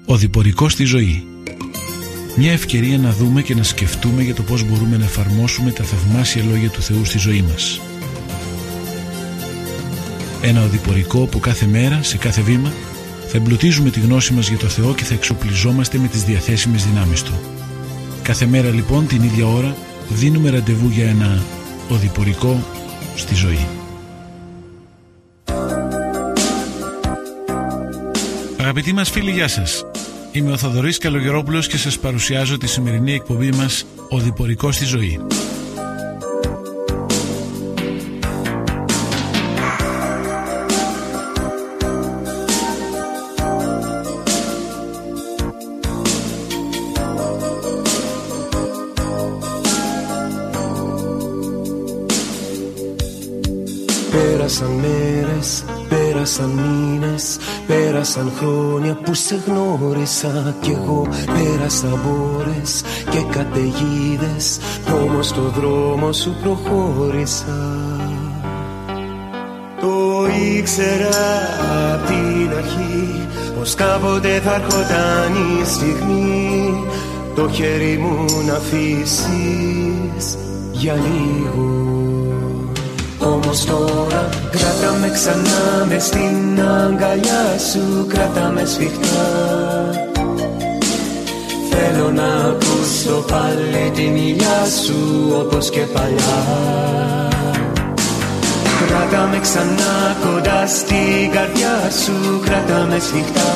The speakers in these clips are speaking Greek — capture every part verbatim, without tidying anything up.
Οδηπορικό στη ζωή. Μια ευκαιρία να δούμε και να σκεφτούμε για το πώς μπορούμε να εφαρμόσουμε τα θαυμάσια λόγια του Θεού στη ζωή μας. Ένα οδηπορικό που κάθε μέρα, σε κάθε βήμα, θα εμπλουτίζουμε τη γνώση μας για το Θεό και θα εξοπλιζόμαστε με τις διαθέσιμες δυνάμεις Του. Κάθε μέρα λοιπόν την ίδια ώρα δίνουμε ραντεβού για ένα οδηπορικό στη ζωή. Αγαπητοί μας φίλοι, γεια σας. Είμαι ο Θοδωρής Καλογερόπουλος και σας παρουσιάζω τη σημερινή εκπομπή μας «Οδηπορικό στη ζωή». Πέρασαν μέρες, πέρασαν μήνες, πέρασαν χρόνια που σε γνώρισα κι εγώ. Πέρασα μπόρες και καταιγίδες, όμως στο δρόμο σου προχώρησα. Το ήξερα απ' την αρχή πως κάποτε θα ερχόταν η στιγμή το χέρι μου να αφήσεις για λίγο. Όμως τώρα κράτα με ξανά μες στην αγκαλιά σου, κράτα με σφιχτά. Θέλω να ακούσω πάλι τη μιλιά σου όπως και παλιά. Κράτα με ξανά κοντά στην καρδιά σου, κράτα με σφιχτά.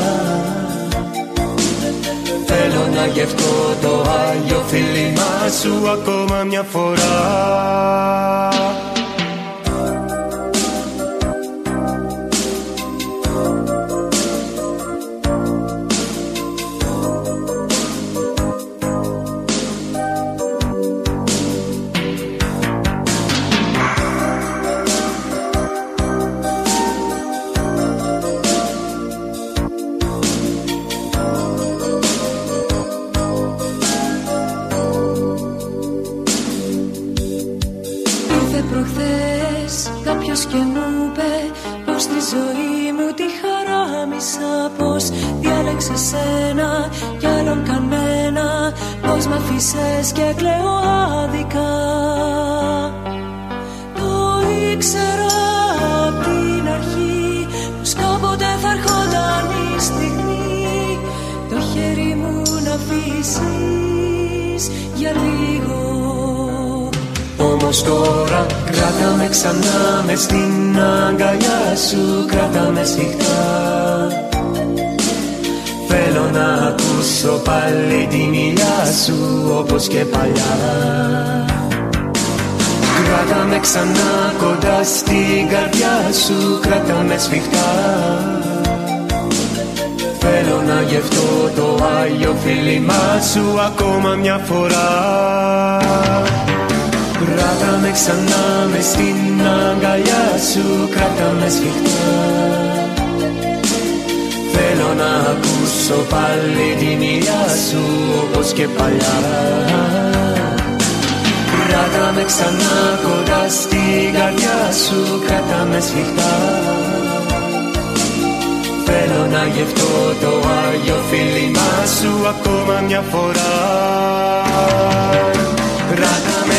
Θέλω να γευτώ το άγιο φίλημά σου ακόμα μια φορά. Και μου είπε πως στη ζωή μου τη χαράμισα, πως διάλεξες σένα κι άλλον κανένα, πως μ' αφήσες και κλαίω άδικα. Το ήξερα απ' την αρχή πως κάποτε θα ερχόταν η στιγμή το χέρι μου να αφήσεις για λίγο. Όμως τώρα κράτα με ξανά μες στην αγκαλιά σου, κράτα με σφιχτά. Θέλω να ακούσω πάλι τη μιλιά σου όπως και παλιά. Κράτα με ξανά κοντά στην καρδιά σου, κράτα με σφιχτά. Θέλω να γευτώ το άγιο φίλημά σου ακόμα μια φορά. Κράτα με ξανά μες στην αγκαλιά σου, κράτα με σφιχτά. Θέλω να ακούσω πάλι τη μιλιά σου όπως και παλιά. Κράτα με ξανά κοντά στην καρδιά σου, κράτα με σφιχτά. Θέλω να γευτώ το άγιο φίλημά σου ακόμα μια φορά. Κράτα με.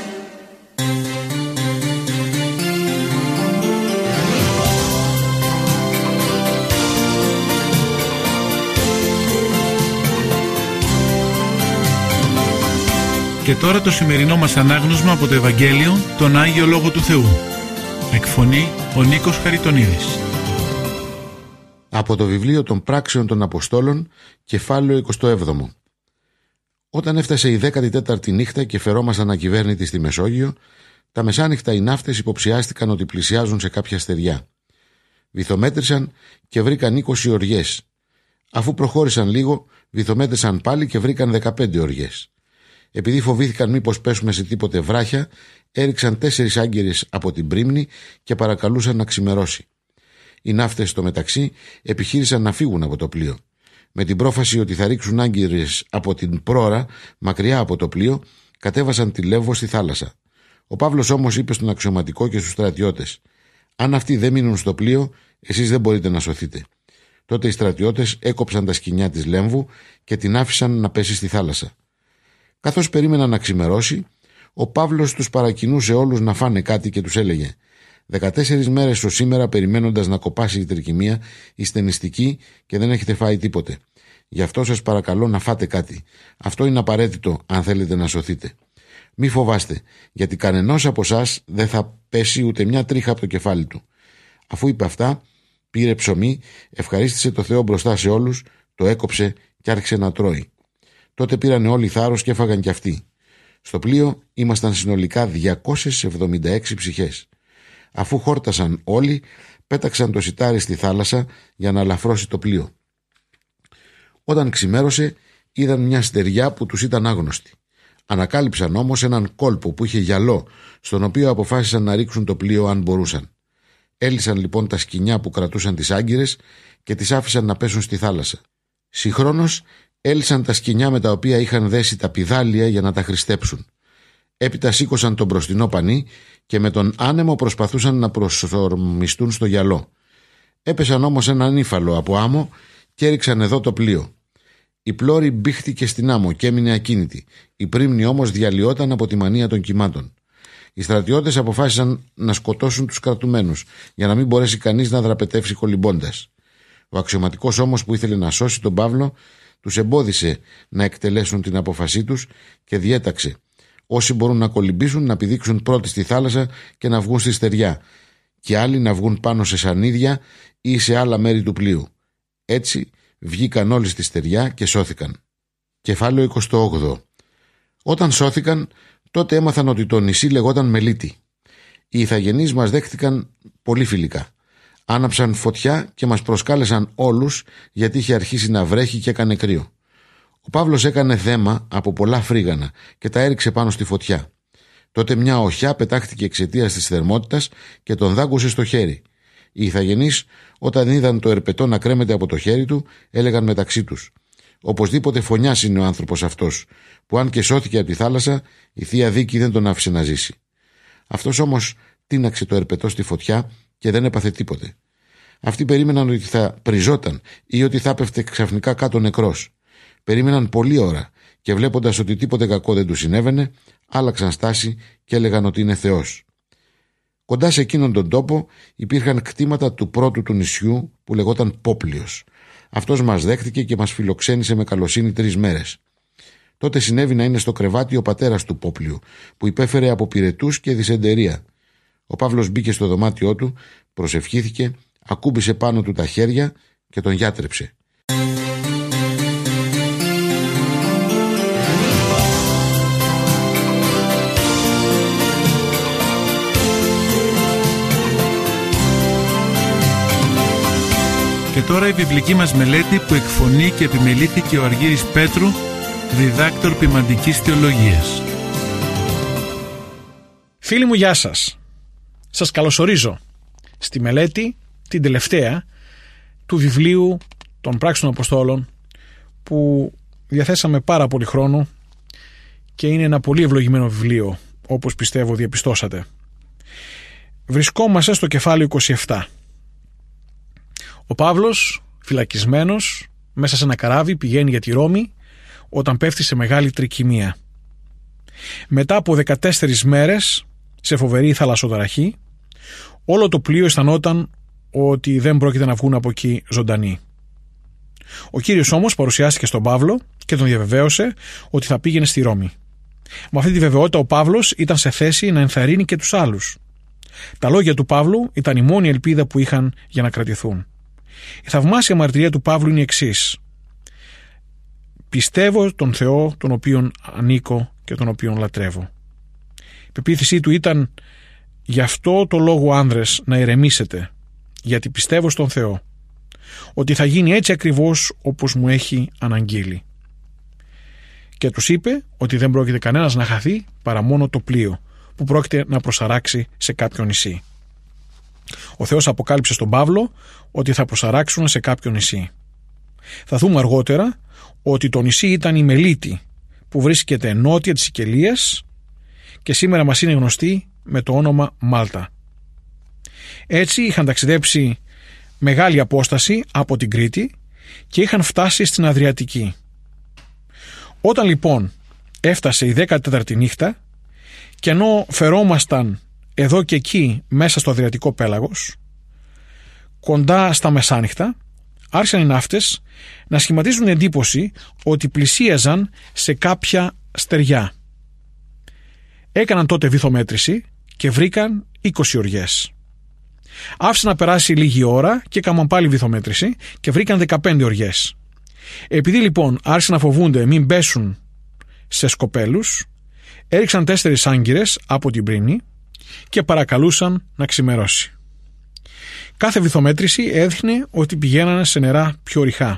Και τώρα το σημερινό μας ανάγνωσμα από το Ευαγγέλιο, τον Άγιο Λόγο του Θεού. Εκφωνεί ο Νίκος Χαριτονίδης. Από το βιβλίο των Πράξεων των Αποστόλων, κεφάλαιο εικοστό έβδομο. Όταν έφτασε η δέκατη τέταρτη νύχτα και φερόμασταν ακυβέρνητοι στη Μεσόγειο, τα μεσάνυχτα οι ναύτες υποψιάστηκαν ότι πλησιάζουν σε κάποια στεριά. Βυθομέτρησαν και βρήκαν είκοσι οριές. Αφού προχώρησαν λίγο, βυθομέτρησαν πάλι και βρήκαν δεκαπέντε οριές. Επειδή φοβήθηκαν μήπως πέσουμε σε τίποτε βράχια, έριξαν τέσσερις άγκυρες από την πρίμνη και παρακαλούσαν να ξημερώσει. Οι ναύτες στο μεταξύ επιχείρησαν να φύγουν από το πλοίο. Με την πρόφαση ότι θα ρίξουν άγκυρες από την πρόρα, μακριά από το πλοίο, κατέβασαν τη Λέβο στη θάλασσα. Ο Παύλος όμως είπε στον αξιωματικό και στους στρατιώτες: «Αν αυτοί δεν μείνουν στο πλοίο, εσείς δεν μπορείτε να σωθείτε». Τότε οι στρατιώτες έκοψαν τα σκοινιά της Λέμβου και την άφησαν να πέσει στη θάλασσα. Καθώς περίμεναν να ξημερώσει, ο Παύλος τους παρακινούσε όλους να φάνε κάτι και τους έλεγε: «Δεκατέσσερις μέρες ως σήμερα, περιμένοντας να κοπάσει η τρικυμία, είστε νηστικοί και δεν έχετε φάει τίποτε. Γι' αυτό σας παρακαλώ να φάτε κάτι. Αυτό είναι απαραίτητο αν θέλετε να σωθείτε. Μη φοβάστε, γιατί κανενός από εσάς δεν θα πέσει ούτε μια τρίχα από το κεφάλι του». Αφού είπε αυτά, πήρε ψωμί, ευχαρίστησε το Θεό μπροστά σε όλους, το έκοψε και άρχισε να τρώει. Τότε πήρανε όλοι θάρρος και έφαγαν κι αυτοί. Στο πλοίο ήμασταν συνολικά διακόσιες εβδομήντα έξι ψυχές. Αφού χόρτασαν όλοι, πέταξαν το σιτάρι στη θάλασσα για να αλαφρώσει το πλοίο. Όταν ξημέρωσε, είδαν μια στεριά που τους ήταν άγνωστη. Ανακάλυψαν όμως έναν κόλπο που είχε γυαλό, στον οποίο αποφάσισαν να ρίξουν το πλοίο αν μπορούσαν. Έλυσαν λοιπόν τα σκοινιά που κρατούσαν τις άγκυρες και τις άφησαν να πέσουν στη θάλασσα. Συγχρόνως έλυσαν τα σκοινιά με τα οποία είχαν δέσει τα πηδάλια για να τα χρηστέψουν. Έπειτα σήκωσαν τον μπροστινό πανί και με τον άνεμο προσπαθούσαν να προσορμιστούν στο γυαλό. Έπεσαν όμως έναν ύφαλο από άμμο και έριξαν εδώ το πλοίο. Η πλώρη μπήχτηκε στην άμμο και έμεινε ακίνητη. Η πρίμνη όμως διαλυόταν από τη μανία των κυμάτων. Οι στρατιώτες αποφάσισαν να σκοτώσουν τους κρατουμένους, για να μην μπορέσει κανείς να δραπετεύσει κολυμπώντας. Ο αξιωματικός όμως που ήθελε να σώσει τον Παύλο, τους εμπόδισε να εκτελέσουν την απόφασή τους και διέταξε: όσοι μπορούν να κολυμπήσουν να πηδήξουν πρώτοι στη θάλασσα και να βγουν στη στεριά, και άλλοι να βγουν πάνω σε σανίδια ή σε άλλα μέρη του πλοίου. Έτσι βγήκαν όλοι στη στεριά και σώθηκαν. Κεφάλαιο είκοσι οκτώ. Όταν σώθηκαν, τότε έμαθαν ότι το νησί λεγόταν Μελίτη. Οι ηθαγενείς μας δέχτηκαν πολύ φιλικά. Άναψαν φωτιά και μας προσκάλεσαν όλους, γιατί είχε αρχίσει να βρέχει και έκανε κρύο. Ο Παύλος έκανε δέμα από πολλά φρίγανα και τα έριξε πάνω στη φωτιά. Τότε μια οχιά πετάχτηκε εξαιτίας της θερμότητας και τον δάγκωσε στο χέρι. Οι ηθαγενείς, όταν είδαν το ερπετό να κρέμεται από το χέρι του, έλεγαν μεταξύ τους: «Οπωσδήποτε φωνιάς είναι ο άνθρωπος αυτός, που αν και σώθηκε από τη θάλασσα, η θεία δίκη δεν τον άφησε να ζήσει». Αυτός όμως τίναξε το ερπετό στη φωτιά και δεν έπαθε τίποτε. Αυτοί περίμεναν ότι θα πριζόταν ή ότι θα έπεφτε ξαφνικά κάτω νεκρός. Περίμεναν πολλή ώρα και βλέποντας ότι τίποτε κακό δεν του συνέβαινε, άλλαξαν στάση και έλεγαν ότι είναι Θεός. Κοντά σε εκείνον τον τόπο υπήρχαν κτήματα του πρώτου του νησιού που λεγόταν Πόπλιος. Αυτός μας δέχτηκε και μας φιλοξένησε με καλοσύνη τρεις μέρες. Τότε συνέβη να είναι στο κρεβάτι ο πατέρας του Πόπλιου, που υπέφερε από πυρετούς και δυσεντερία. Ο Παύλος μπήκε στο δωμάτιό του, προσευχήθηκε, ακούμπησε πάνω του τα χέρια και τον γιάτρεψε. Και τώρα η βιβλική μας μελέτη που εκφωνεί και επιμελήθηκε ο Αργύρης Πέτρου, διδάκτορ ποιμαντικής θεολογίας. Φίλοι μου, γεια σας. Σας καλωσορίζω στη μελέτη, την τελευταία, του βιβλίου των Πράξεων Αποστόλων, που διαθέσαμε πάρα πολύ χρόνο και είναι ένα πολύ ευλογημένο βιβλίο, όπως πιστεύω διαπιστώσατε. Βρισκόμαστε στο κεφάλαιο είκοσι επτά. Ο Παύλος, φυλακισμένος μέσα σε ένα καράβι, πηγαίνει για τη Ρώμη όταν πέφτει σε μεγάλη τρικυμία. Μετά από δεκατέσσερις μέρες σε φοβερή θαλασσοταραχή, όλο το πλοίο αισθανόταν ότι δεν πρόκειται να βγουν από εκεί ζωντανοί. Ο Κύριος όμως παρουσιάστηκε στον Παύλο και τον διαβεβαίωσε ότι θα πήγαινε στη Ρώμη. Με αυτή τη βεβαιότητα ο Παύλος ήταν σε θέση να ενθαρρύνει και τους άλλους. Τα λόγια του Παύλου ήταν η μόνη ελπίδα που είχαν για να κρατηθούν. Η θαυμάσια μαρτυρία του Παύλου είναι η εξής: πιστεύω τον Θεό τον οποίον ανήκω και τον οποίον λατρεύω. Η πεποίθησή του ήταν: γι' αυτό το λόγο, άνδρες, να ηρεμήσετε, γιατί πιστεύω στον Θεό, ότι θα γίνει έτσι ακριβώς όπως μου έχει αναγγείλει. Και τους είπε ότι δεν πρόκειται κανένας να χαθεί παρά μόνο το πλοίο που πρόκειται να προσαράξει σε κάποιο νησί. Ο Θεός αποκάλυψε στον Παύλο ότι θα προσαράξουν σε κάποιο νησί. Θα δούμε αργότερα ότι το νησί ήταν η Μελίτη, που βρίσκεται νότια της Σικελίας και σήμερα μας είναι γνωστή με το όνομα Μάλτα. Έτσι είχαν ταξιδέψει μεγάλη απόσταση από την Κρήτη και είχαν φτάσει στην Αδριατική. Όταν λοιπόν έφτασε η δέκατη τέταρτη νύχτα και ενώ φερόμασταν εδώ και εκεί μέσα στο Αδριατικό πέλαγος, κοντά στα μεσάνυχτα, άρχισαν οι ναύτες να σχηματίζουν εντύπωση ότι πλησίαζαν σε κάποια στεριά. Έκαναν τότε βυθομέτρηση και βρήκαν είκοσι οριές. Άφησαν να περάσει λίγη ώρα και έκαναν πάλι βυθομέτρηση και βρήκαν δεκαπέντε οριές. Επειδή λοιπόν άρχισαν να φοβούνται μην πέσουν σε σκοπέλους, έριξαν τέσσερις άγκυρες από την πρίνη και παρακαλούσαν να ξημερώσει. Κάθε βυθομέτρηση έδειχνε ότι πηγαίνανε σε νερά πιο ρηχά.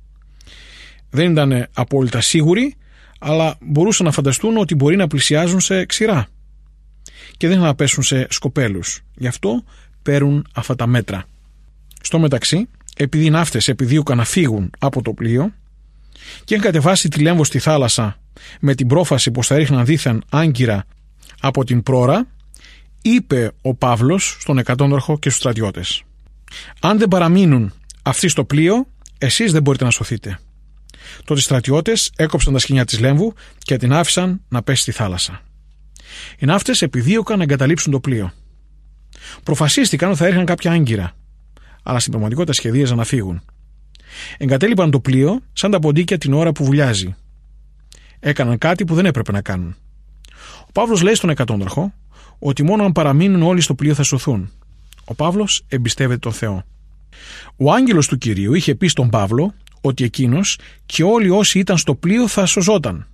Δεν ήταν απόλυτα σίγουροι, αλλά μπορούσαν να φανταστούν ότι μπορεί να πλησιάζουν σε ξηρά και δεν να πέσουν σε σκοπέλους. Γι' αυτό παίρνουν αυτά τα μέτρα. Στο μεταξύ, επειδή οι ναύτες επιδίωκαν να φύγουν από το πλοίο και είχαν κατεβάσει τη Λέμβο στη θάλασσα με την πρόφαση πως θα ρίχναν δήθεν άγκυρα από την πρόρα, είπε ο Παύλος στον εκατόνταρχο και στους στρατιώτες: «Αν δεν παραμείνουν αυτοί στο πλοίο, εσείς δεν μπορείτε να σωθείτε». Τότε οι στρατιώτες έκοψαν τα σκοινιά της Λέμβου και την άφησαν να πέσει στη θάλασσα. Οι ναύτες επιδίωκαν να εγκαταλείψουν το πλοίο. Προφασίστηκαν ότι θα έριχναν κάποια άγκυρα, αλλά στην πραγματικότητα σχεδίαζαν να φύγουν. Εγκατέλειπαν το πλοίο σαν τα ποντίκια την ώρα που βουλιάζει. Έκαναν κάτι που δεν έπρεπε να κάνουν. Ο Παύλος λέει στον εκατόνταρχο ότι μόνο αν παραμείνουν όλοι στο πλοίο θα σωθούν. Ο Παύλος εμπιστεύεται τον Θεό. Ο άγγελος του Κυρίου είχε πει στον Παύλο ότι εκείνος και όλοι όσοι ήταν στο πλοίο θα σωζόταν.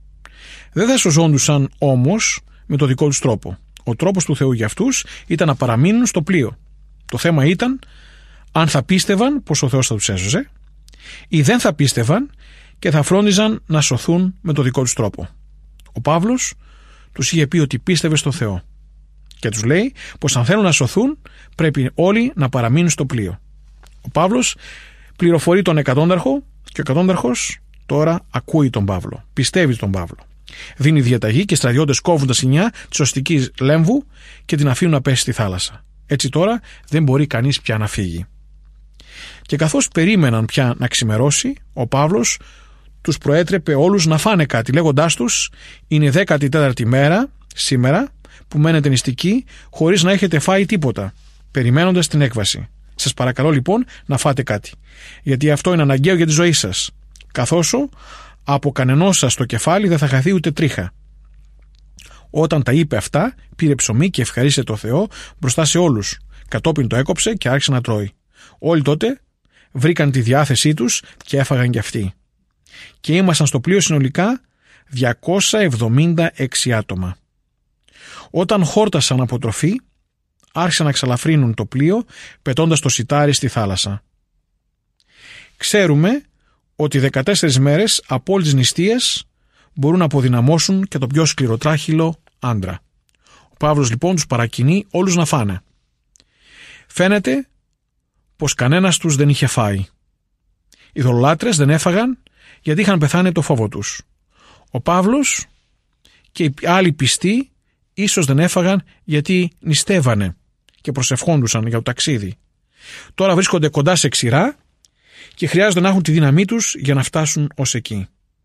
Δεν θα σωζόντουσαν όμως με το δικό τους τρόπο. Ο τρόπος του Θεού για αυτούς ήταν να παραμείνουν στο πλοίο. Το θέμα ήταν αν θα πίστευαν πως ο Θεός θα τους έσωζε ή δεν θα πίστευαν και θα φρόντιζαν να σωθούν με το δικό τους τρόπο. Ο Παύλος τους είχε πει ότι πίστευε στο Θεό και τους λέει πως αν θέλουν να σωθούν πρέπει όλοι να παραμείνουν στο πλοίο. Ο Παύλος πληροφορεί τον εκατόνταρχο και ο εκατόνταρχος τώρα ακούει τον Παύλο, πιστεύει τον Παύλο. Δίνει διαταγή και οι στρατιώτες κόβουν τα σκοινιά της οστικής Λέμβου και την αφήνουν να πέσει στη θάλασσα. Έτσι τώρα δεν μπορεί κανείς πια να φύγει. Και καθώς περίμεναν πια να ξημερώσει, ο Παύλος τους προέτρεπε όλους να φάνε κάτι, λέγοντάς τους: «Είναι η δέκατη τέταρτη μέρα σήμερα που μένετε νηστικοί χωρίς να έχετε φάει τίποτα, περιμένοντας την έκβαση. Σας παρακαλώ λοιπόν να φάτε κάτι, γιατί αυτό είναι αναγκαίο για τη ζωή σας, καθώς από κανενός σας το κεφάλι δεν θα χαθεί ούτε τρίχα». Όταν τα είπε αυτά, πήρε ψωμί και ευχαρίστησε το Θεό μπροστά σε όλους. Κατόπιν το έκοψε και άρχισε να τρώει. Όλοι τότε βρήκαν τη διάθεσή τους και έφαγαν κι αυτοί. Και ήμασταν στο πλοίο συνολικά διακόσια εβδομήντα έξι άτομα. Όταν χόρτασαν από τροφή, άρχισαν να ξαλαφρύνουν το πλοίο πετώντας το σιτάρι στη θάλασσα. Ξέρουμε ότι δεκατέσσερις μέρες από όλες τις νηστείες μπορούν να αποδυναμώσουν και το πιο σκληροτράχυλο άντρα. Ο Παύλος λοιπόν τους παρακινεί όλους να φάνε. Φαίνεται πως κανένας τους δεν είχε φάει. Οι ειδωλολάτρες δεν έφαγαν γιατί είχαν πεθάνει από το φόβο τους. Ο Παύλος και οι άλλοι πιστοί ίσως δεν έφαγαν γιατί νηστεύανε και προσευχόντουσαν για το ταξίδι. Τώρα βρίσκονται κοντά σε ξηρά και χρειάζεται να έχουν τη δύναμή τους για να φτάσουν ως εκεί.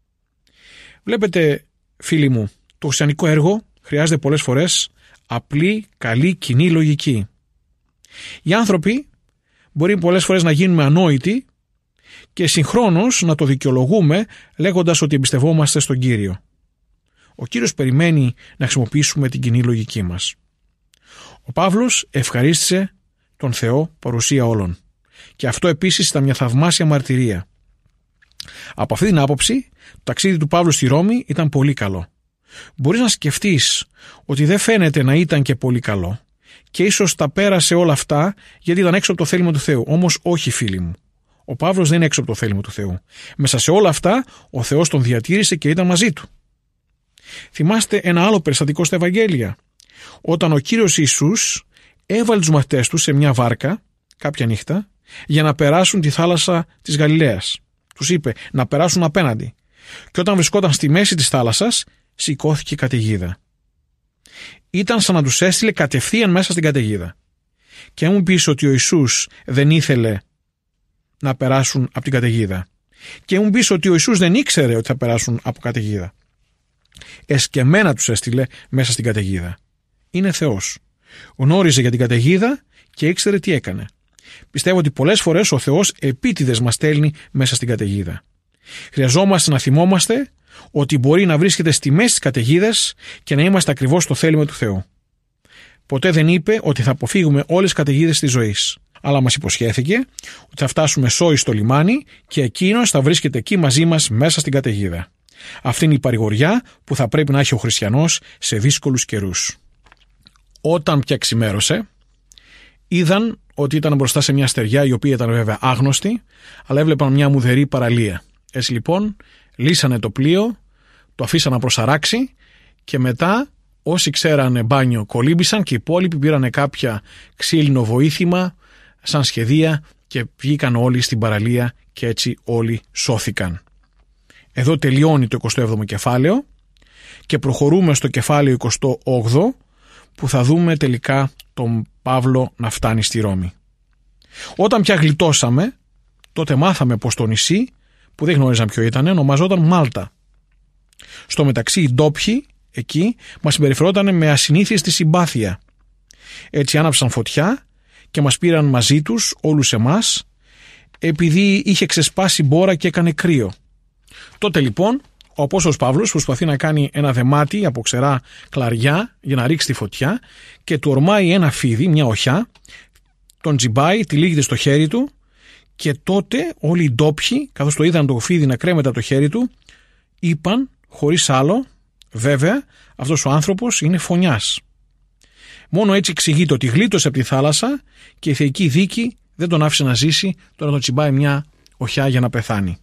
Βλέπετε, φίλοι μου, το χριστιανικό έργο χρειάζεται πολλές φορές απλή, καλή, κοινή λογική. Οι άνθρωποι μπορεί πολλές φορές να γίνουμε ανόητοι και συγχρόνως να το δικαιολογούμε λέγοντας ότι εμπιστευόμαστε στον Κύριο. Ο Κύριος περιμένει να χρησιμοποιήσουμε την κοινή λογική μας. Ο Παύλος ευχαρίστησε τον Θεό παρουσία όλων. Και αυτό επίσης ήταν μια θαυμάσια μαρτυρία. Από αυτή την άποψη, το ταξίδι του Παύλου στη Ρώμη ήταν πολύ καλό. Μπορείς να σκεφτείς ότι δεν φαίνεται να ήταν και πολύ καλό και ίσως τα πέρασε όλα αυτά γιατί ήταν έξω από το θέλημα του Θεού. Όμως όχι, φίλοι μου. Ο Παύλος δεν είναι έξω από το θέλημα του Θεού. Μέσα σε όλα αυτά ο Θεός τον διατήρησε και ήταν μαζί του. Θυμάστε ένα άλλο περιστατικό στα Ευαγγέλια. Όταν ο Κύριος Ιησούς έβαλε τους μαθητές του σε μια βάρκα κάποια νύχτα για να περάσουν τη θάλασσα της Γαλιλαίας. Τους είπε να περάσουν απέναντι. Και όταν βρισκόταν στη μέση της θάλασσας, σηκώθηκε η καταιγίδα. Ήταν σαν να τους έστειλε κατευθείαν μέσα στην καταιγίδα. Και αν μου πεις ότι ο Ιησούς δεν ήθελε να περάσουν από την καταιγίδα, και μου πεις ότι ο Ιησούς δεν ήξερε ότι θα περάσουν από καταιγίδα, εσκεμμένα τους έστειλε μέσα στην καταιγίδα. Είναι Θεός. Γνώριζε για την καταιγίδα και ήξερε τι έκανε. Πιστεύω ότι πολλές φορές ο Θεός επίτηδες μας στέλνει μέσα στην καταιγίδα. Χρειαζόμαστε να θυμόμαστε ότι μπορεί να βρίσκεται στη μέση της καταιγίδας και να είμαστε ακριβώς στο θέλημα του Θεού. Ποτέ δεν είπε ότι θα αποφύγουμε όλες τις καταιγίδες της ζωής, αλλά μας υποσχέθηκε ότι θα φτάσουμε σώοι στο λιμάνι και εκείνος θα βρίσκεται εκεί μαζί μας μέσα στην καταιγίδα. Αυτή είναι η παρηγοριά που θα πρέπει να έχει ο χριστιανός σε δύσκολους καιρούς. Όταν πια ξημέρωσε, είδαν ότι ήταν μπροστά σε μια στεριά η οποία ήταν βέβαια άγνωστη, αλλά έβλεπαν μια μουδερή παραλία. Έτσι λοιπόν λύσανε το πλοίο, το αφήσαν να προσαράξει και μετά όσοι ξέρανε μπάνιο κολύμπησαν και οι υπόλοιποι πήρανε κάποια ξύλινο βοήθημα σαν σχεδία και βγήκαν όλοι στην παραλία και έτσι όλοι σώθηκαν. Εδώ τελειώνει το εικοστό έβδομο κεφάλαιο και προχωρούμε στο κεφάλαιο εικοστό όγδοο που θα δούμε τελικά τον Παύλο να φτάνει στη Ρώμη. Όταν πια γλιτώσαμε, τότε μάθαμε πως το νησί, που δεν γνώριζαν ποιο ήταν, ονομαζόταν Μάλτα. Στο μεταξύ οι ντόπιοι εκεί μας συμπεριφερόταν με ασυνήθιστη συμπάθεια. Έτσι άναψαν φωτιά και μας πήραν μαζί τους όλους εμάς επειδή είχε ξεσπάσει μπόρα και έκανε κρύο. Τότε λοιπόν ο Απόστολος Παύλος προσπαθεί να κάνει ένα δεμάτι από ξερά κλαριά για να ρίξει τη φωτιά και του ορμάει ένα φίδι, μια οχιά, τον τζιμπάει, τυλίγεται στο χέρι του και τότε όλοι οι ντόπιοι, καθώς το είδαν το φίδι να κρέμεται από το χέρι του, είπαν χωρίς άλλο, βέβαια αυτός ο άνθρωπος είναι φωνιάς. Μόνο έτσι εξηγείται ότι γλίτωσε από τη θάλασσα και η θεϊκή δίκη δεν τον άφησε να ζήσει, τώρα τον τσιμπάει μια οχιά για να πεθάνει.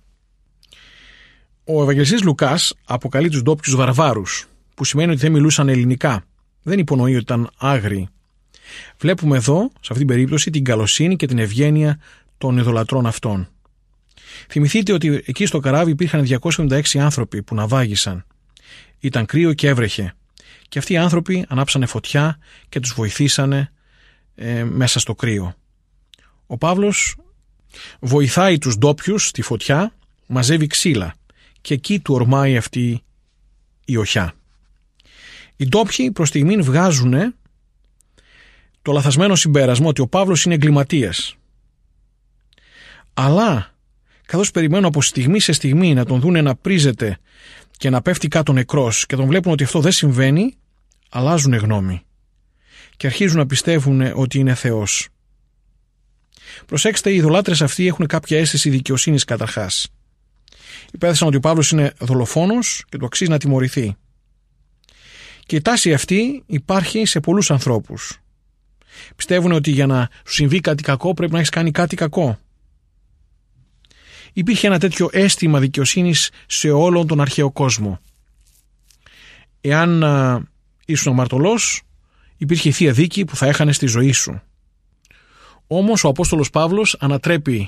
Ο Ευαγγελιστής Λουκάς αποκαλεί τους ντόπιους βαρβάρους, που σημαίνει ότι δεν μιλούσαν ελληνικά. Δεν υπονοεί ότι ήταν άγριοι. Βλέπουμε εδώ, σε αυτήν την περίπτωση, την καλοσύνη και την ευγένεια των ειδωλατρών αυτών. Θυμηθείτε ότι εκεί στο καράβι υπήρχαν διακόσιοι εβδομήντα έξι άνθρωποι που ναυάγησαν. Ήταν κρύο και έβρεχε. Και αυτοί οι άνθρωποι ανάψανε φωτιά και τους βοηθήσανε ε, μέσα στο κρύο. Ο Παύλος βοηθάει τους ντόπιους στη φωτιά, μαζεύει ξύλα και εκεί του ορμάει αυτή η οχιά. Οι ντόπιοι προς στιγμήν βγάζουν το λαθασμένο συμπέρασμα ότι ο Παύλος είναι εγκληματίας. Αλλά καθώς περιμένουν από στιγμή σε στιγμή να τον δούνε να πρίζεται και να πέφτει κάτω νεκρός και τον βλέπουν ότι αυτό δεν συμβαίνει, αλλάζουν γνώμη και αρχίζουν να πιστεύουν ότι είναι Θεός. Προσέξτε, οι ειδωλάτρες αυτοί έχουν κάποια αίσθηση δικαιοσύνης καταρχάς. Υπέθεσαν ότι ο Παύλος είναι δολοφόνος και του αξίζει να τιμωρηθεί. Και η τάση αυτή υπάρχει σε πολλούς ανθρώπους. Πιστεύουν ότι για να σου συμβεί κάτι κακό πρέπει να έχεις κάνει κάτι κακό. Υπήρχε ένα τέτοιο αίσθημα δικαιοσύνης σε όλον τον αρχαίο κόσμο. Εάν α, ήσουν αμαρτωλός, υπήρχε η Θεία Δίκη που θα έχανες τη ζωή σου. Όμως ο Απόστολος Παύλος ανατρέπει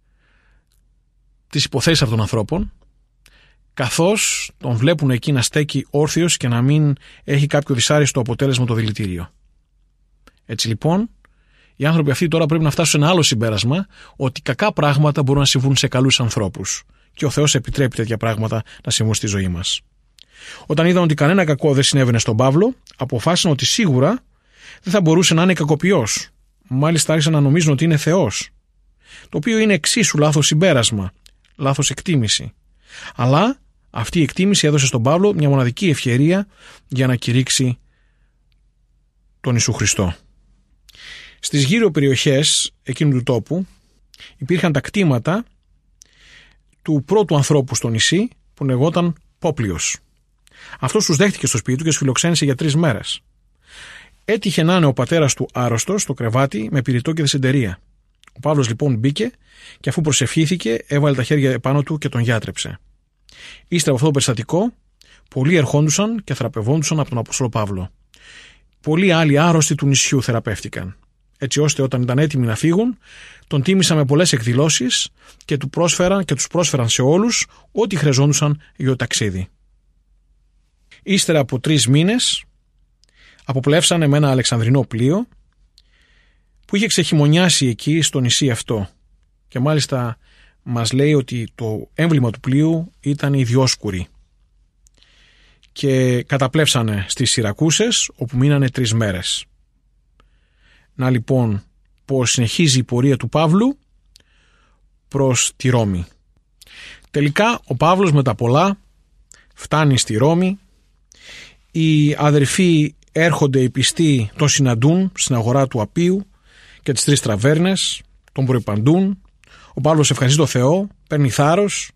τις υποθέσεις αυτών των ανθρώπων, καθώς τον βλέπουν εκεί να στέκει όρθιος και να μην έχει κάποιο δυσάρεστο αποτέλεσμα το δηλητήριο. Έτσι λοιπόν, οι άνθρωποι αυτοί τώρα πρέπει να φτάσουν σε ένα άλλο συμπέρασμα, ότι κακά πράγματα μπορούν να συμβούν σε καλούς ανθρώπους και ο Θεός επιτρέπει τέτοια πράγματα να συμβούν στη ζωή μας. Όταν είδαν ότι κανένα κακό δεν συνέβαινε στον Παύλο, αποφάσισαν ότι σίγουρα δεν θα μπορούσε να είναι κακοποιός. Μάλιστα άρχισαν να νομίζουν ότι είναι Θεός, το οποίο είναι εξίσου λάθος συμπέρασμα, λάθος εκτίμηση. Αλλά αυτή η εκτίμηση έδωσε στον Παύλο μια μοναδική ευκαιρία για να κηρύξει τον Ιησού Χριστό. Στις γύρω περιοχές εκείνου του τόπου υπήρχαν τα κτήματα του πρώτου ανθρώπου στο νησί που λεγόταν Πόπλιος. Αυτός τους δέχτηκε στο σπίτι του και τους φιλοξένησε για τρεις μέρες. Έτυχε να είναι ο πατέρας του άρρωστος στο κρεβάτι με πυρητό και δυσεντερία. Ο Παύλος λοιπόν μπήκε και αφού προσευχήθηκε έβαλε τα χέρια επάνω του και τον γιάτρεψε. Ύστερα από αυτό το περιστατικό, πολλοί ερχόντουσαν και θεραπευόντουσαν από τον Απόστολο Παύλο. Πολλοί άλλοι άρρωστοι του νησιού θεραπεύτηκαν. Έτσι ώστε όταν ήταν έτοιμοι να φύγουν, τον τίμησαν με πολλές εκδηλώσεις και, του πρόσφεραν, και τους πρόσφεραν σε όλους ό,τι χρειαζόντουσαν για το ταξίδι. Ύστερα από τρεις μήνες, αποπλεύσανε με ένα αλεξανδρινό πλοίο, που που είχε ξεχειμονιάσει εκεί στο νησί αυτό. Και μάλιστα μας λέει ότι το έμβλημα του πλοίου ήταν οι Διόσκουροι. Και καταπλέψανε στις Σιρακούσες, όπου μείνανε τρεις μέρες. Να λοιπόν πως συνεχίζει η πορεία του Παύλου προς τη Ρώμη. Τελικά ο Παύλος με τα πολλά φτάνει στη Ρώμη. Οι αδερφοί έρχονται, οι πιστοί τον συναντούν στην αγορά του Απίου και τις τρεις τραβέρνες, τον προϋπαντούν. Ο Παύλος ευχαριστεί τον Θεό, παίρνει θάρρος.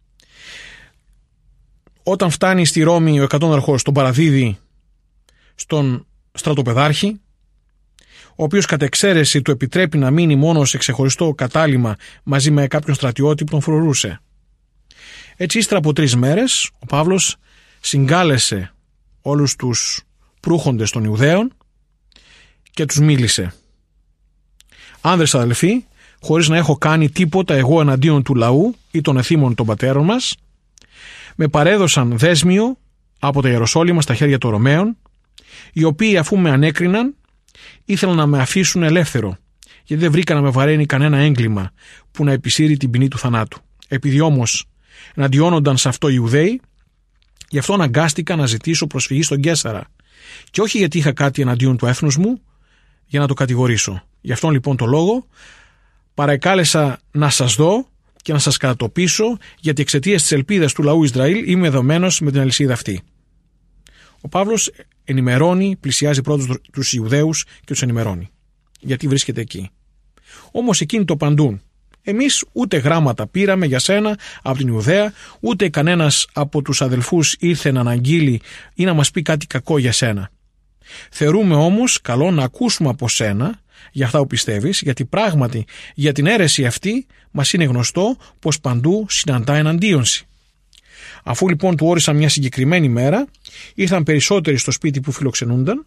Όταν φτάνει στη Ρώμη, ο εκατόναρχος τον παραδίδει στον στρατοπεδάρχη, ο οποίος κατ' εξαίρεση του επιτρέπει να μείνει μόνο σε ξεχωριστό κατάλημα μαζί με κάποιον στρατιώτη που τον φρουρούσε. Έτσι, ύστερα από τρεις μέρες, ο Παύλος συγκάλεσε όλους τους προύχοντες των Ιουδαίων και τους μίλησε. «Άνδρες αδελφοί, χωρίς να έχω κάνει τίποτα εγώ εναντίον του λαού ή των εθήμων των πατέρων μας, με παρέδωσαν δέσμιο από τα Ιεροσόλυμα στα χέρια των Ρωμαίων, οι οποίοι αφού με ανέκριναν ήθελαν να με αφήσουν ελεύθερο, γιατί δεν βρήκα να με βαραίνει κανένα έγκλημα που να επισύρει την ποινή του θανάτου. Επειδή όμως εναντιώνονταν σε αυτό οι Ιουδαίοι, γι' αυτό αναγκάστηκα να ζητήσω προσφυγή στον Καίσαρα, και όχι γιατί είχα κάτι εναντίον του έθνους μου για να το κατηγορήσω. Γι' αυτόν λοιπόν το λόγο παρακάλεσα να σας δω και να σας κατατοπίσω, γιατί εξαιτίας της ελπίδας του λαού Ισραήλ είμαι δεδομένος με την αλυσίδα αυτή». Ο Παύλος ενημερώνει, πλησιάζει πρώτος τους Ιουδαίους και τους ενημερώνει γιατί βρίσκεται εκεί. Όμως εκείνοι το παντούν. «Εμείς ούτε γράμματα πήραμε για σένα από την Ιουδαία, ούτε κανένας από τους αδελφούς ήρθε να αναγγείλει ή να μας πει κάτι κακό για σένα. Θεωρούμε όμως καλό να ακούσουμε από σένα για αυτά που πιστεύεις, γιατί πράγματι για την αίρεση αυτή μας είναι γνωστό πως παντού συναντά εναντίονση». Αφού λοιπόν του όρισαν μια συγκεκριμένη μέρα, ήρθαν περισσότεροι στο σπίτι που φιλοξενούνταν,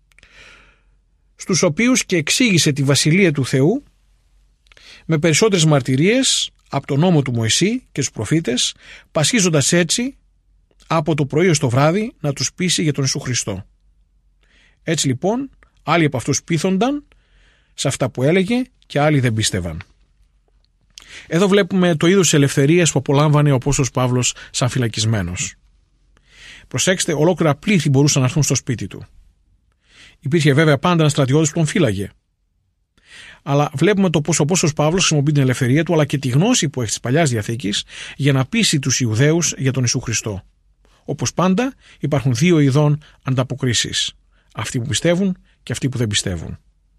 στους οποίους και εξήγησε τη βασιλεία του Θεού με περισσότερες μαρτυρίες από τον νόμο του Μωυσή και τους προφήτες, πασχίζοντας έτσι από το πρωί ως το βράδυ να τους πείσει για τον Ιησού Χριστό. Έτσι λοιπόν άλλοι από αυτούς πείθονταν σε αυτά που έλεγε και άλλοι δεν πίστευαν. Εδώ βλέπουμε το είδος της ελευθερίας που απολάμβανε ο Απόστολος Παύλος σαν φυλακισμένος. Προσέξτε, ολόκληρα πλήθη μπορούσαν να έρθουν στο σπίτι του. Υπήρχε βέβαια πάντα ένας στρατιώτης που τον φύλαγε. Αλλά βλέπουμε το πώς ο Απόστολος Παύλος χρησιμοποιεί την ελευθερία του, αλλά και τη γνώση που έχει της Παλιάς Διαθήκης για να πείσει τους Ιουδαίους για τον Ιησού Χριστό. Όπως πάντα υπάρχουν δύο ειδών ανταποκρίσεις. Αυτοί που πιστεύουν και αυτοί που δεν πιστεύουν.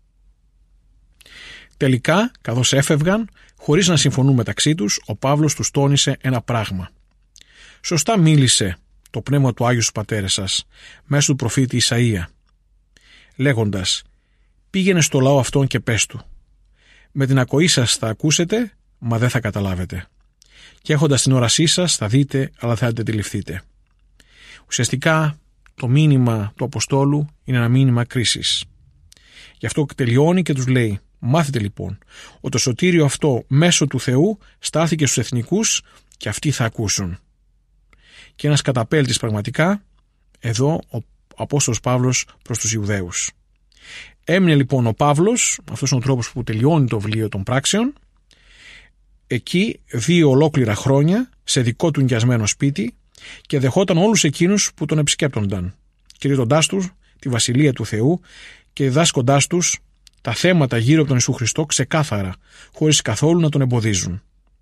Τελικά, καθώς έφευγαν, χωρίς να συμφωνούν μεταξύ τους, ο Παύλος τους τόνισε ένα πράγμα. Σωστά μίλησε το πνεύμα του Άγιου στους πατέρες σας, μέσω του προφήτη Ισαΐα, λέγοντας: «Πήγαινε στο λαό αυτόν και πες του, με την ακοή σας θα ακούσετε, μα δεν θα καταλάβετε. Και έχοντας την όρασή σας θα δείτε, αλλά θα αντιληφθείτε». Ουσιαστικά, το μήνυμα του Αποστόλου είναι ένα μήνυμα κρίσης. Γι' αυτό τελειώνει και τους λέει: «Μάθετε λοιπόν ότι το σωτήριο αυτό μέσω του Θεού στάθηκε στους εθνικούς και αυτοί θα ακούσουν». Και ένας καταπέλτης πραγματικά, εδώ ο Απόστολος Παύλος προς τους Ιουδαίους. Έμεινε λοιπόν ο Παύλος, αυτός είναι ο τρόπος που τελειώνει το βιβλίο των πράξεων, εκεί δύο ολόκληρα χρόνια σε δικό του νοικιασμένο σπίτι και δεχόταν όλους εκείνους που τον επισκέπτονταν, κηρύττοντάς τους τη Βασιλεία του Θεού και διδάσκοντάς τους τα θέματα γύρω από τον Ιησού Χριστό ξεκάθαρα, χωρίς καθόλου να τον εμποδίζουν.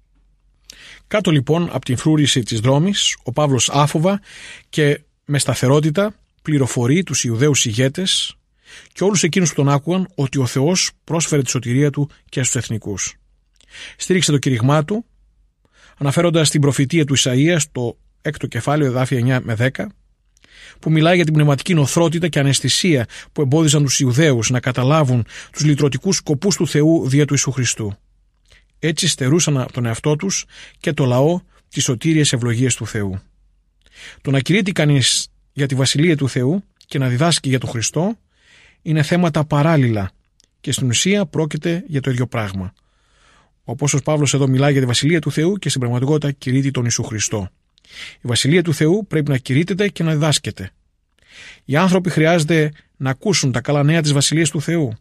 Κάτω λοιπόν από την φρούρηση της δρόμης, ο Παύλος άφοβα και με σταθερότητα πληροφορεί τους Ιουδαίους ηγέτες και όλους εκείνους που τον άκουγαν ότι ο Θεός πρόσφερε τη σωτηρία του και στους εθνικούς. Στήριξε το κήρυγμά του, αναφέροντας την προφητεία του Ισαΐα στο έκτο κεφάλαιο, εδάφια εννιά με δέκα, που μιλάει για την πνευματική νοθρότητα και αναισθησία που εμπόδιζαν τους Ιουδαίους να καταλάβουν τους λυτρωτικούς σκοπούς του Θεού δια του Ιησού Χριστού. Έτσι στερούσαν από τον εαυτό τους και το λαό τις σωτήριες ευλογίες του Θεού. Το να κηρύττει κανείς για τη Βασιλεία του Θεού και να διδάσκει για τον Χριστό είναι θέματα παράλληλα και στην ουσία πρόκειται για το ίδιο πράγμα. Ο Απόστολος Παύλος εδώ μιλάει για τη Βασιλεία του Θεού και στην πραγματικότητα κηρύττει τον Ιησού Χριστό. Η Βασιλεία του Θεού πρέπει να κηρύττεται και να διδάσκεται. Οι άνθρωποι χρειάζεται να ακούσουν τα καλά νέα της Βασιλείας του Θεού.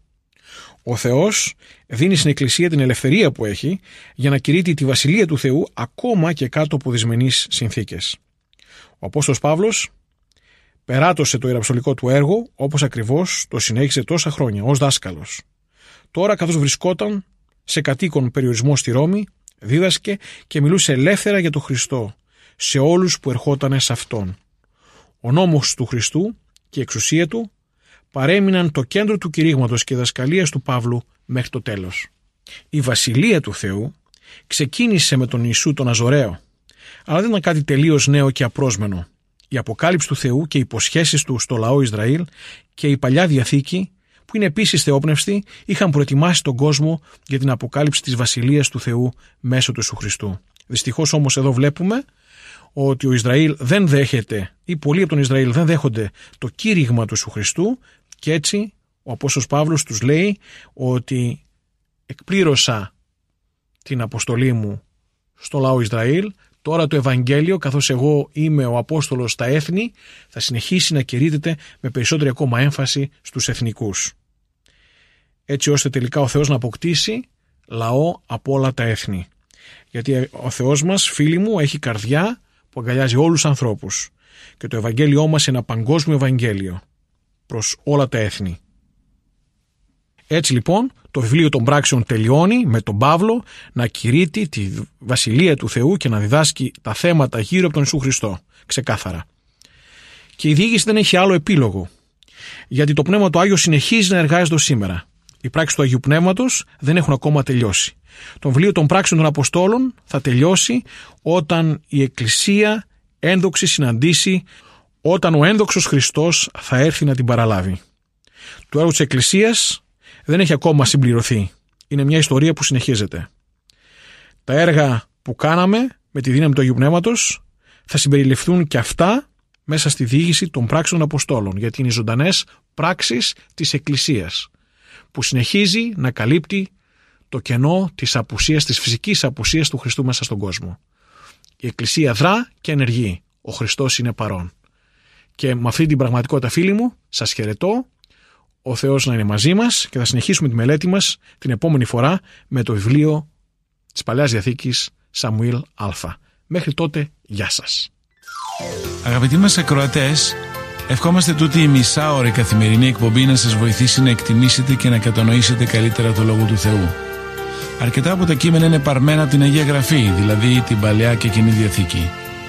Ο Θεός δίνει στην Εκκλησία την ελευθερία που έχει για να κηρύττει τη βασιλεία του Θεού ακόμα και κάτω από δυσμενείς συνθήκες. Ο Απόστολος Παύλος περάτωσε το ιεραψολικό του έργο όπως ακριβώς το συνέχισε τόσα χρόνια ως δάσκαλος. Τώρα, καθώς βρισκόταν σε κατοίκον περιορισμό στη Ρώμη, δίδασκε και μιλούσε ελεύθερα για τον Χριστό σε όλους που ερχότανε σε Αυτόν. Ο νόμος του Χριστού και η εξουσία του παρέμειναν το κέντρο του κηρύγματος και δασκαλίας του Παύλου μέχρι το τέλος. Η βασιλεία του Θεού ξεκίνησε με τον Ιησού τον Ναζωραίο, αλλά δεν ήταν κάτι τελείως νέο και απρόσμενο. Η αποκάλυψη του Θεού και οι υποσχέσεις του στο λαό Ισραήλ και η Παλιά Διαθήκη, που είναι επίσης θεόπνευστη, είχαν προετοιμάσει τον κόσμο για την αποκάλυψη της βασιλείας του Θεού μέσω του Ιησού Χριστού. Δυστυχώς όμως εδώ βλέπουμε ότι ο Ισραήλ δεν δέχεται, ή πολλοί από τον Ισραήλ δεν δέχονται το κήρυγμα του Ιησού Χριστού, και έτσι ο Απόστολος Παύλος τους λέει ότι εκπλήρωσα την αποστολή μου στο λαό Ισραήλ, τώρα το Ευαγγέλιο, καθώς εγώ είμαι ο Απόστολος στα έθνη, θα συνεχίσει να κηρύττεται με περισσότερη ακόμα έμφαση στους εθνικούς. Έτσι ώστε τελικά ο Θεός να αποκτήσει λαό από όλα τα έθνη. Γιατί ο Θεός μας, φίλοι μου, έχει καρδιά που αγκαλιάζει όλους τους ανθρώπους. Και το Ευαγγέλιό μας είναι ένα παγκόσμιο Ευαγγέλιο προς όλα τα έθνη. Έτσι λοιπόν το βιβλίο των πράξεων τελειώνει με τον Παύλο να κηρύττει τη βασιλεία του Θεού και να διδάσκει τα θέματα γύρω από τον Ιησού Χριστό, ξεκάθαρα. Και η διοίκηση δεν έχει άλλο επίλογο, γιατί το Πνεύμα του Άγιο συνεχίζει να εργάζεται σήμερα. Οι πράξεις του Αγίου Πνεύματος δεν έχουν ακόμα τελειώσει. Το βιβλίο των πράξεων των Αποστόλων θα τελειώσει όταν η Εκκλησία ένδοξη συναντήσει, όταν ο ένδοξος Χριστός θα έρθει να την παραλάβει. Το έργο της Εκκλησίας δεν έχει ακόμα συμπληρωθεί. Είναι μια ιστορία που συνεχίζεται. Τα έργα που κάναμε με τη δύναμη του Αγίου Πνεύματος θα συμπεριληφθούν και αυτά μέσα στη διοίκηση των πράξεων των Αποστόλων, γιατί είναι οι ζωντανές πράξεις της Εκκλησίας που συνεχίζει να καλύπτει το κενό της απουσίας, της φυσικής απουσίας του Χριστού μέσα στον κόσμο. Η Εκκλησία δρά και ενεργεί. Ο Χριστός είναι παρόν. Και με αυτή την πραγματικότητα, φίλοι μου, σας χαιρετώ. Ο Θεός να είναι μαζί μας και θα συνεχίσουμε τη μελέτη μας την επόμενη φορά με το βιβλίο της Παλαιάς Διαθήκης Σαμουήλ Α. Μέχρι τότε, γεια σας. Αγαπητοί μας ακροατές, ευχόμαστε τούτη η μισάωρη καθημερινή εκπομπή να σας βοηθήσει να εκτιμήσετε και να κατανοήσετε καλύτερα το Λόγο του Θεού. Αρκετά από τα κείμενα είναι παρμένα από την Αγία Γραφή, δηλαδή την Παλαιά και Καινή Διαθήκη.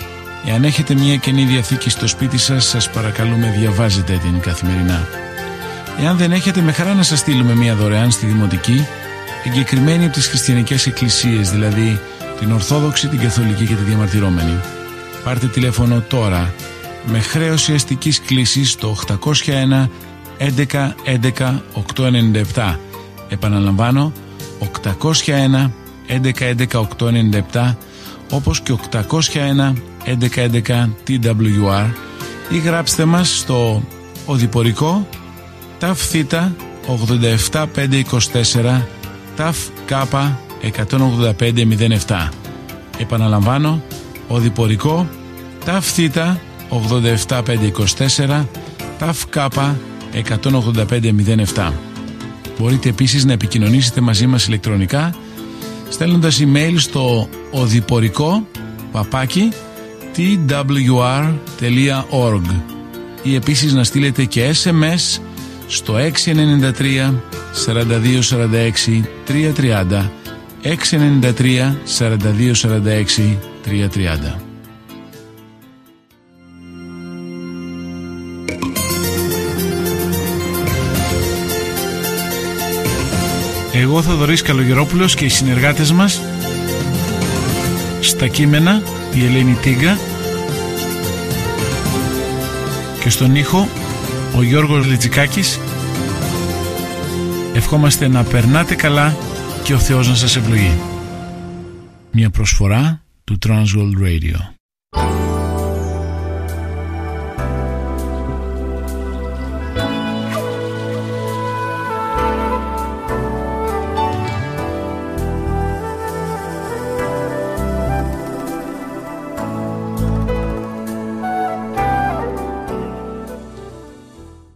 Εάν έχετε μια Καινή Διαθήκη στο σπίτι σας, σας παρακαλούμε διαβάζετε την καθημερινά. Εάν δεν έχετε, με χαρά να σας στείλουμε μια δωρεάν στη Δημοτική, εγκεκριμένη από τις χριστιανικές εκκλησίες, δηλαδή την Ορθόδοξη, την Καθολική και τη Διαμαρτυρόμενη. Πάρτε τηλέφωνο τώρα με χρέωση αστικής κλήσης στο οκτακόσια ένα έντεκα έντεκα οκτακόσια ενενήντα επτά. Επαναλαμβάνω, οκτακόσια ένα έντεκα έντεκα οκτακόσια ενενήντα επτά, όπως και οκτακόσια ένα έντεκα έντεκα τι ντάμπλιου αρ, ή γράψτε μας στο οδηπορικό ταφ θήτα ογδόντα επτά πεντακόσια είκοσι τέσσερα ταφ κάπα εκατόν ογδόντα πέντε μηδέν επτά. Επαναλαμβάνω, οδηπορικό ταφ θήτα ογδόντα επτά πεντακόσια είκοσι τέσσερα ταφ κάπα εκατόν ογδόντα πέντε μηδέν επτά. Μπορείτε επίσης να επικοινωνήσετε μαζί μας ηλεκτρονικά στέλνοντας email στο οδηπορικό παπάκι τι ντάμπλιου αρ τελεία org ή επίσης να στείλετε και ες εμ ες στο έξι εννιά τρία σαράντα δύο σαράντα έξι τριακόσια τριάντα, έξι εννιά τρία σαράντα δύο σαράντα έξι τριακόσια τριάντα. Εγώ Θοδωρής Καλογερόπουλος και οι συνεργάτες μας στα κείμενα η Ελένη Τίγκα και στον ήχο ο Γιώργος Λιτζικάκης. Ευχόμαστε να περνάτε καλά και ο Θεός να σας ευλογεί. Μια προσφορά του Transworld Radio.